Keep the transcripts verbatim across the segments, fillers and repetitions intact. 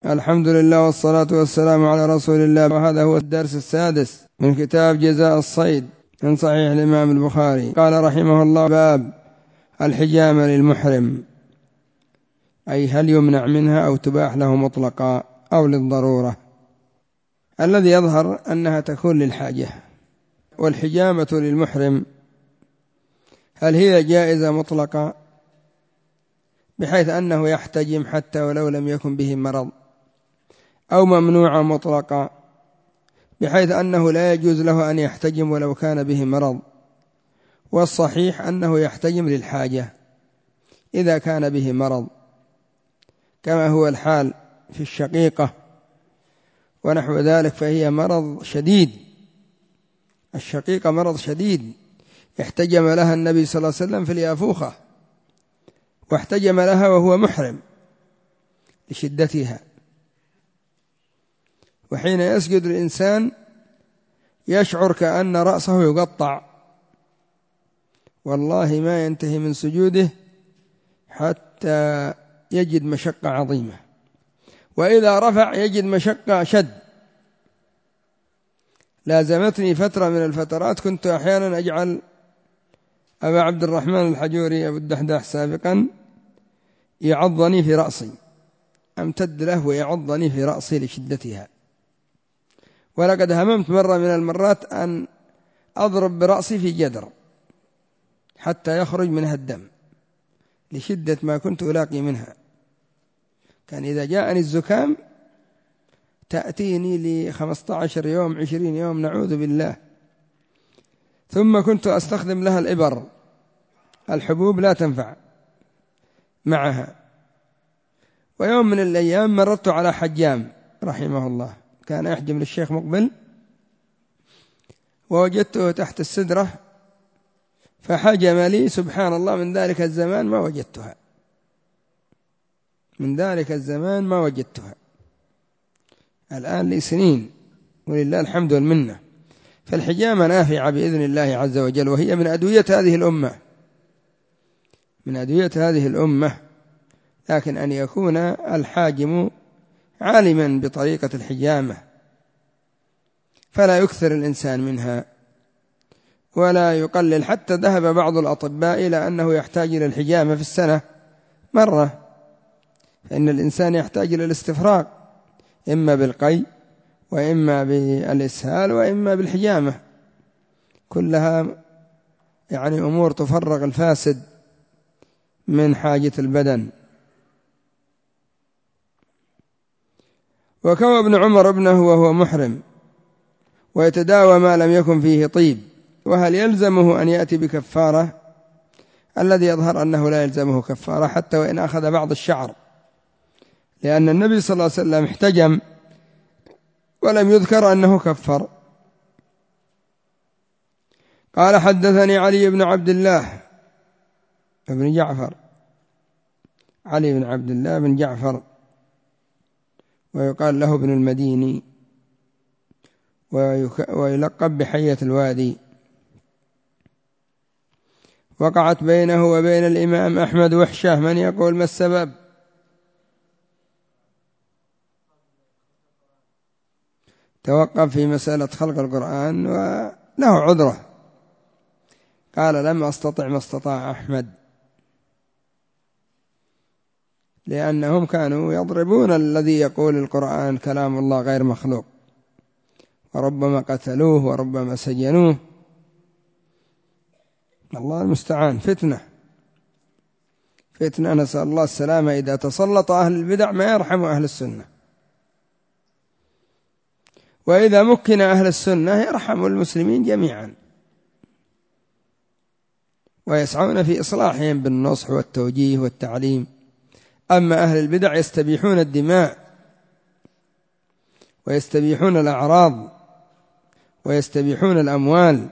الحمد لله والصلاة والسلام على رسول الله. وهذا هو الدرس السادس من كتاب جزاء الصيد من صحيح الإمام البخاري. قال رحمه الله: باب الحجامة للمحرم، أي هل يمنع منها أو تباح له مطلقا أو للضرورة. الذي يظهر أنها تكون للحاجة. والحجامة للمحرم هل هي جائزة مطلقة بحيث أنه يحتجم حتى ولو لم يكن به مرض، أو ممنوعة مطلقة بحيث أنه لا يجوز له أن يحتجم ولو كان به مرض. والصحيح أنه يحتجم للحاجة إذا كان به مرض، كما هو الحال في الشقيقة ونحو ذلك، فهي مرض شديد. الشقيقة مرض شديد احتجم لها النبي صلى الله عليه وسلم في اليافوخة، واحتجم لها وهو محرم لشدتها. وحين يسجد الإنسان يشعر كأن رأسه يقطع، والله ما ينتهي من سجوده حتى يجد مشقة عظيمة، وإذا رفع يجد مشقة أشد. لازمتني فترة من الفترات كنت أحيانا أجعل أبا عبد الرحمن الحجوري أبو الدحداح سابقا يعضني في رأسي، أمتد له ويعضني في رأسي لشدتها. ولقد هممت مرة من المرات أن أضرب برأسي في جدر حتى يخرج منها الدم لشدة ما كنت ألاقي منها. كان إذا جاءني الزكام تأتيني لخمسة عشر يوم عشرين يوم نعوذ بالله. ثم كنت أستخدم لها الإبر، الحبوب لا تنفع معها. ويوم من الأيام مررت على حجام رحمه الله، كان يحجم للشيخ مقبل، ووجدته تحت السدرة فحجم لي. سبحان الله، من ذلك الزمان ما وجدتها، من ذلك الزمان ما وجدتها. الآن لي سنين ولله الحمد والمنة. فالحجامة نافعة بإذن الله عز وجل، وهي من أدوية هذه الأمة، من أدوية هذه الأمة. لكن أن يكون الحاجم عالما بطريقة الحجامة فلا يكثر الإنسان منها ولا يقلل. حتى ذهب بعض الأطباء إلى أنه يحتاج إلى الحجامة في السنة مرة، فإن الإنسان يحتاج إلى الاستفراغ إما بالقي وإما بالإسهال وإما بالحجامة، كلها يعني أمور تفرغ الفاسد من حاجة البدن. وكوى ابن عمر ابنه وهو محرم ويتداوى ما لم يكن فيه طيب، وهل يلزمه أن يأتي بكفارة؟ الذي يظهر أنه لا يلزمه كفارة حتى وإن أخذ بعض الشعر، لأن النبي صلى الله عليه وسلم احتجم ولم يذكر أنه كفر. قال: حدثني علي بن عبد الله بن جعفر، علي بن عبد الله بن جعفر، ويقال له ابن المديني، ويلقب بحية الوادي. وقعت بينه وبين الإمام أحمد وحشة. من يقول ما السبب؟ توقف في مسألة خلق القرآن وله عذره، قال: لم أستطع ما استطاع أحمد، لأنهم كانوا يضربون الذي يقول القرآن كلام الله غير مخلوق، وربما قتلوه وربما سجنوه. الله المستعان، فتنة فتنة، نسأل الله السلامة. إذا تسلط أهل البدع ما يرحم أهل السنة، وإذا مكن أهل السنة يرحم المسلمين جميعا، ويسعون في إصلاحهم بالنصح والتوجيه والتعليم. أما أهل البدع يستبيحون الدماء ويستبيحون الأعراض ويستبيحون الأموال،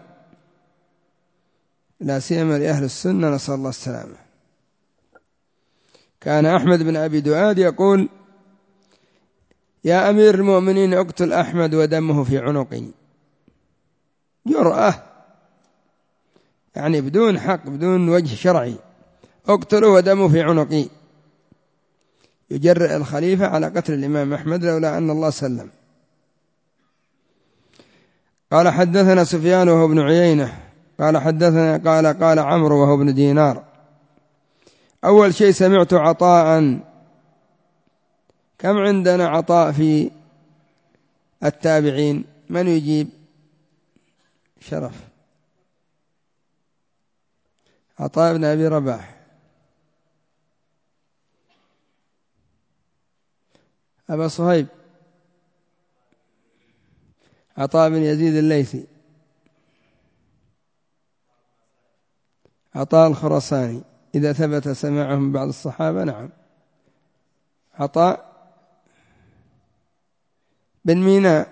لا سيما لأهل السنة، نسأل الله السلامة. كان أحمد بن أبي دؤاد يقول: يا أمير المؤمنين اقتل أحمد ودمه في عنقي. جرأة، يعني بدون حق، بدون وجه شرعي، اقتله ودمه في عنقي. يجرئ الخليفة على قتل الإمام أحمد لولا أن الله سلم. قال حدثنا سفيان وهو ابن عيينة قال حدثنا قال قال عمرو وهو ابن دينار. أول شيء سمعت عطاء. كم عندنا عطاء في التابعين؟ من يجيب؟ شرف. عطاء بن أبي رباح. أبا صهيب. عطاء بن يزيد الليثي. عطاء الخراساني إذا ثبت سماعه من بعض الصحابة نعم. عطاء بن ميناء.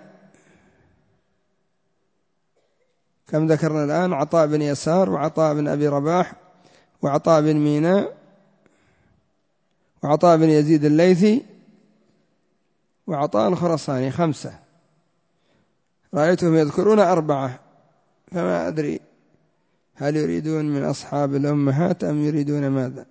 كم ذكرنا الآن؟ عطاء بن يسار وعطاء بن أبي رباح وعطاء بن ميناء وعطاء بن يزيد الليثي وعطاء الخراساني. خمسة. رأيتهم يذكرون أربعة فما أدري هل يريدون من أصحاب الأمهات أم يريدون ماذا؟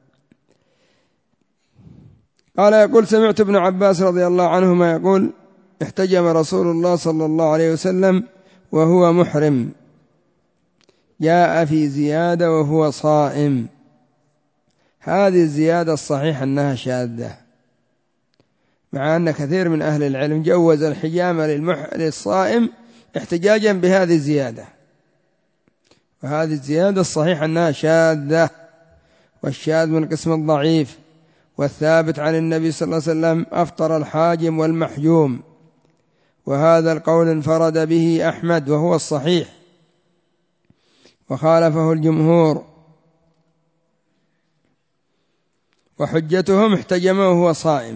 قال يقول سمعت ابن عباس رضي الله عنهما يقول احتجم رسول الله صلى الله عليه وسلم وهو محرم، جاء في زيادة وهو صائم. هذه الزيادة الصحيح أنها شاذة، مع أن كثير من أهل العلم جوز الحجامة للصائم احتجاجا بهذه الزيادة، وهذه الزيادة الصحيح أنها شاذة، والشاذ من قسم الضعيف. والثابت عن النبي صلى الله عليه وسلم أفطر الحاجم والمحجوم، وهذا القول انفرد به أحمد وهو الصحيح، وخالفه الجمهور، وحجتهم احتجم وهو صائم،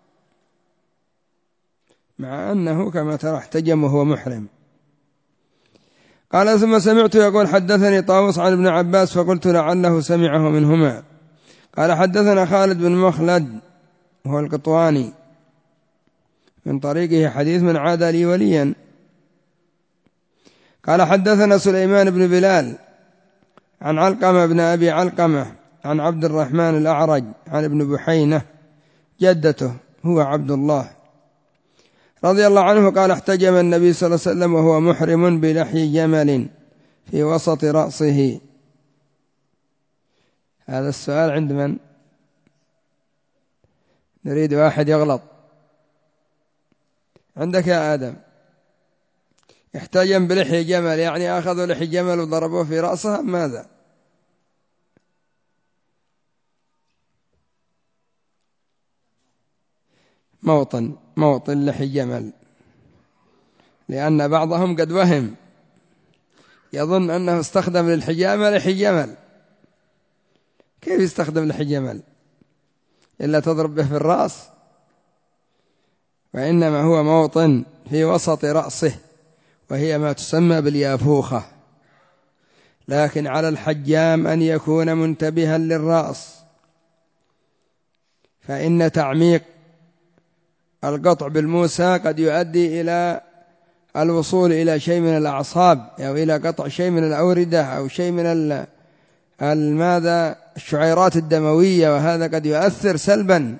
مع أنه كما ترى احتجم وهو محرم. قال ثم سمعت يقول حدثني طاووس عن ابن عباس فقلت لعله سمعه منهما. قال حدثنا خالد بن مخلد وهو القطواني من طريقه حديث من عاد لي وليا. قال حدثنا سليمان بن بلال عن علقمة بن أبي علقمة عن عبد الرحمن الأعرج عن ابن بحينة جدته هو عبد الله رضي الله عنه قال احتجم النبي صلى الله عليه وسلم وهو محرم بلحي جمل في وسط رأسه. هذا السؤال عند من؟ نريد واحد يغلط. عندك يا آدم. احتجم بلحي جمل يعني أخذوا لحي جمل وضربوه في رأسه ماذا؟ موطن موطن لحي جمل، لأن بعضهم قد وهم يظن أنه استخدم للحجامة لحي جمل. كيف يستخدم لحي جمل إلا تضرب به في الرأس؟ وإنما هو موطن في وسط رأسه، وهي ما تسمى باليافوخة. لكن على الحجام أن يكون منتبها للرأس، فإن تعميق القطع بالموسى قد يؤدي إلى الوصول إلى شيء من الأعصاب أو إلى قطع شيء من الأوردة أو شيء من الماذا الشعيرات الدموية، وهذا قد يؤثر سلبا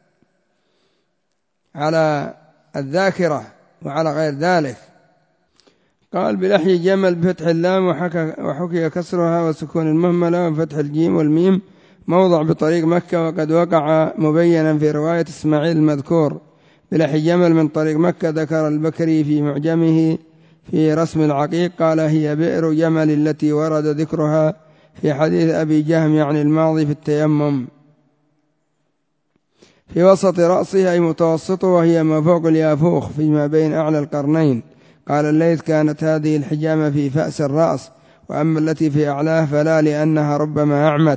على الذاكرة وعلى غير ذلك. قال بلحي جمل بفتح اللام وحكي كسرها وسكون المهملة وفتح الجيم والميم موضع بطريق مكة، وقد وقع مبينا في رواية إسماعيل المذكور بلحي جمل من طريق مكة. ذكر البكري في معجمه في رسم العقيق قال هي بئر جمل التي ورد ذكرها في حديث أبي جهم يعني الماضي في التيمم. في وسط رأسه أي متوسطه، وهي ما فوق اليافوخ فيما بين أعلى القرنين. قال الليث كانت هذه الحجامة في فأس الرأس، وأما التي في أعلاه فلا، لأنها ربما أعمت.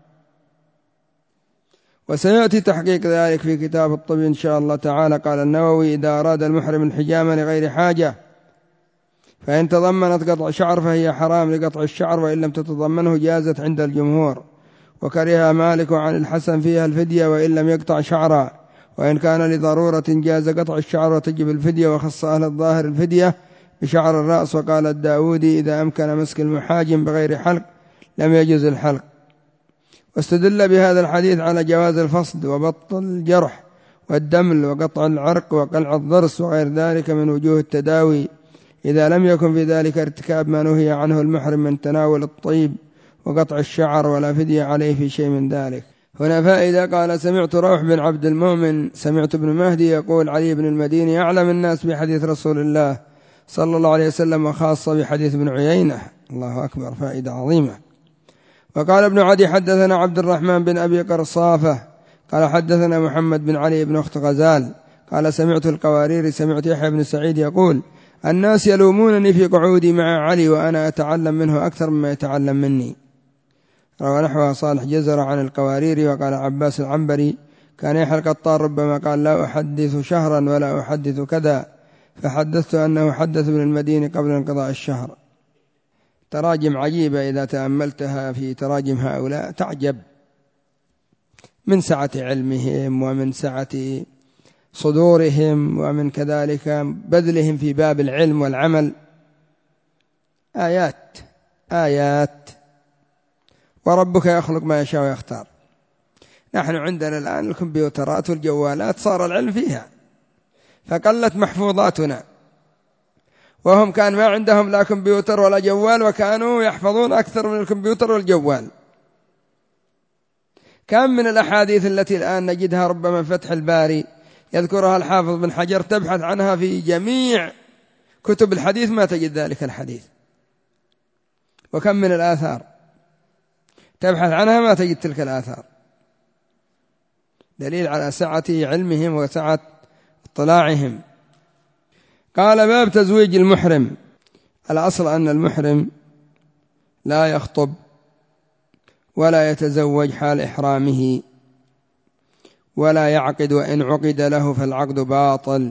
وسيأتي تحقيق ذلك في كتاب الطب إن شاء الله تعالى. قال النووي إذا أراد المحرم الحجامة لغير حاجة فإن تضمنت قطع شعر فهي حرام لقطع الشعر، وإن لم تتضمنه جازت عند الجمهور. وكره مالك عن الحسن فيها الفدية وإن لم يقطع شعرا، وإن كان لضرورة جاز قطع الشعر وتجب الفدية، وخص أهل الظاهر الفدية بشعر الرأس. وقال الداودي إذا أمكن مسك المحاجم بغير حلق لم يجوز الحلق. واستدل بهذا الحديث على جواز الفصد وبط الجرح والدمل وقطع العرق وقلع الضرس وغير ذلك من وجوه التداوي، إذا لم يكن في ذلك ارتكاب ما نهي عنه المحرم من تناول الطيب وقطع الشعر، ولا فدية عليه في شيء من ذلك. هنا فائدة. قال: سمعت روح بن عبد المؤمن سمعت ابن مهدي يقول: علي بن المديني أعلم الناس بحديث رسول الله صلى الله عليه وسلم، وخاصة بحديث ابن عيينة. الله أكبر، فائدة عظيمة. وقال ابن عدي: حدثنا عبد الرحمن بن أبي قرصافة قال: حدثنا محمد بن علي بن أخت غزال قال: سمعت القواريري سمعت يحيى بن سعيد يقول: الناس يلومونني في قعودي مع علي وأنا أتعلم منه أكثر مما يتعلم مني. روى نحوها صالح جزر عن القواريري. وقال عباس العنبري: كان يحيى القطان ربما قال: لا أحدث شهرا ولا أحدث كذا، فحدثت أنه حدث ابن المديني قبل انقضاء الشهر. تراجم عجيبة إذا تأملتها في تراجم هؤلاء تعجب من سعة علمهم ومن سعة صدورهم ومن كذلك بذلهم في باب العلم والعمل. آيات آيات. وربك يخلق ما يشاء ويختار. نحن عندنا الآن الكمبيوترات والجوالات صار العلم فيها، فقلت محفوظاتنا، وهم كان ما عندهم لا كمبيوتر ولا جوال، وكانوا يحفظون أكثر من الكمبيوتر والجوال. كم من الأحاديث التي الآن نجدها ربما فتح الباري يذكرها الحافظ بن حجر، تبحث عنها في جميع كتب الحديث ما تجد ذلك الحديث. وكم من الآثار تبحث عنها ما تجد تلك الآثار. دليل على سعة علمهم وسعة اطلاعهم. قال: باب تزويج المحرم. الأصل أن المحرم لا يخطب ولا يتزوج حال إحرامه ولا يعقد، وإن عقد له فالعقد باطل.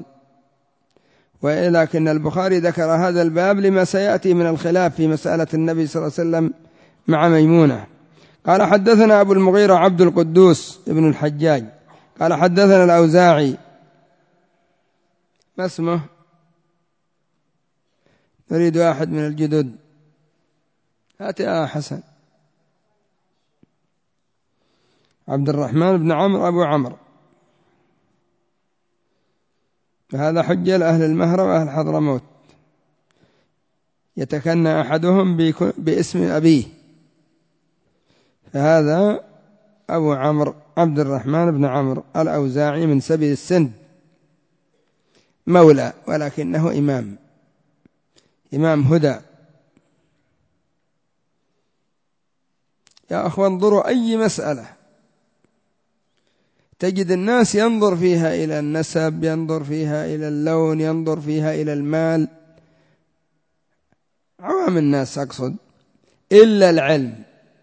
ولكن البخاري ذكر هذا الباب لما سيأتي من الخلاف في مسألة النبي صلى الله عليه وسلم مع ميمونة. قال: حدثنا أبو المغيرة عبد القدوس ابن الحجاج قال: حدثنا الأوزاعي. ما اسمه؟ نريد واحد من الجدد. هات يا حسن. عبد الرحمن بن عمرو أبو عمرو. فهذا حجة لأهل المهرة وأهل حضرموت، يتكنى أحدهم باسم أبيه، فهذا أبو عمرو عبد الرحمن بن عمرو الأوزاعي من سبيل السند، مولى، ولكنه إمام إمام هدى. يا أخوان، انظروا أي مسألة تجد الناس ينظر فيها إلى النسب، ينظر فيها إلى اللون، ينظر فيها إلى المال، عوام الناس أقصد، إلا العلم.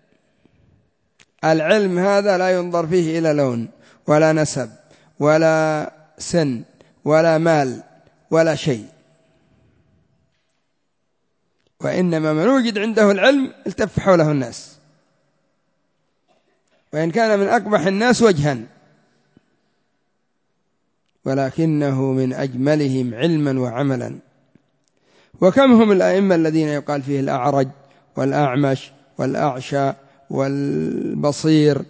العلم هذا لا ينظر فيه إلى لون ولا نسب ولا سن ولا مال ولا شيء، وإنما من وجد عنده العلم التف حوله الناس، وإن كان من أقبح الناس وجها، ولكنه من أجملهم علما وعملا. وكم هم الأئمة الذين يقال فيه الأعرج والأعمش والأعشى والبصير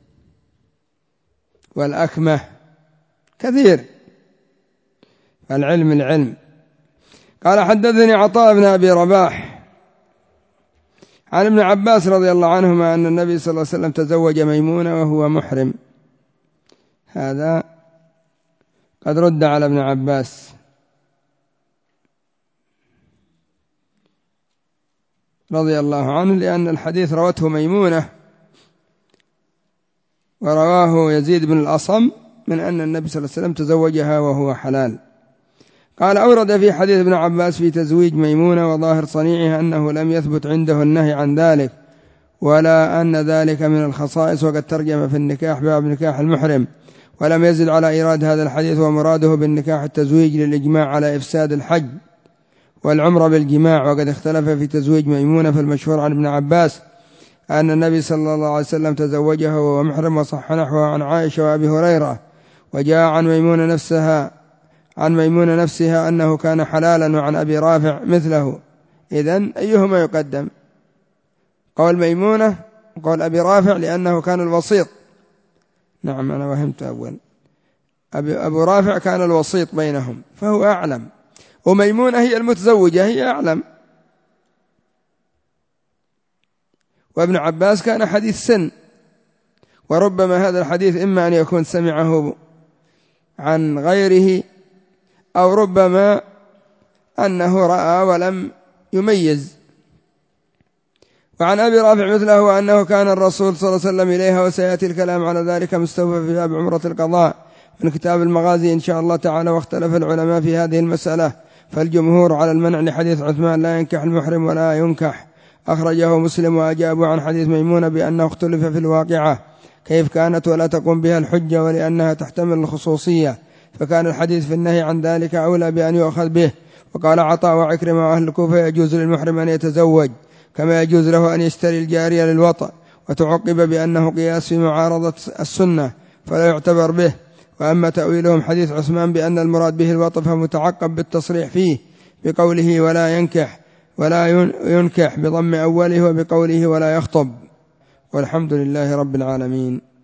والأكمه، كثير. فالعلم العلم. قال: حدثني عطاء بن أبي رباح عن ابن عباس رضي الله عنهما أن النبي صلى الله عليه وسلم تزوج ميمونة وهو محرم. هذا قد رد على ابن عباس رضي الله عنه، لأن الحديث روته ميمونة ورواه يزيد بن الأصم من أن النبي صلى الله عليه وسلم تزوجها وهو حلال. قال: أورد في حديث ابن عباس في تزويج ميمونة وظاهر صنيعها أنه لم يثبت عنده النهي عن ذلك، ولا أن ذلك من الخصائص، وقد ترجم في النكاح باب نكاح المحرم، ولم يزد على إيراد هذا الحديث. ومراده بالنكاح التزويج للإجماع على إفساد الحج والعمرة بالجماع. وقد اختلف في تزويج ميمونة، فالمشهور عن ابن عباس أن النبي صلى الله عليه وسلم تزوجها وهو محرم، وصح نحوه عن عائشة وأبي هريرة. وجاء عن ميمونة نفسها عن ميمونة نفسها أنه كان حلالا، وعن أبي رافع مثله. إذن أيهما يقدم؟ قول ميمونة قول أبي رافع، لأنه كان الوسيط. نعم، أنا وهمت أول. أبو رافع كان الوسيط بينهم فهو أعلم، وميمونة هي المتزوجة هي أعلم. وابن عباس كان حديث سن، وربما هذا الحديث إما أن يكون سمعه عن غيره أو ربما أنه رأى ولم يميز. وعن أبي رافع مثله أنه كان الرسول صلى الله عليه وسلم إليها، وسيأتي الكلام على ذلك مستوفى في باب عمرة القضاء من كتاب المغازي إن شاء الله تعالى. واختلف العلماء في هذه المسألة، فالجمهور على المنع لحديث عثمان لا ينكح المحرم ولا ينكح، أخرجه مسلم. وأجابوا عن حديث ميمونة بأنه اختلف في الواقعة كيف كانت ولا تقوم بها الحجة، ولأنها تحتمل الخصوصية، فكان الحديث في النهي عن ذلك أولى بأن يؤخذ به. وقال عطاء وعكرمة وأهل الكوفة يجوز للمحرم أن يتزوج كما يجوز له أن يشتري الجارية للوطأ، وتعقب بأنه قياس في معارضة السنة فلا يعتبر به. وأما تأويلهم حديث عثمان بأن المراد به الوطأ فمتعقب بالتصريح فيه بقوله ولا ينكح ولا ينكح بضم أوله، وبقوله ولا يخطب. والحمد لله رب العالمين.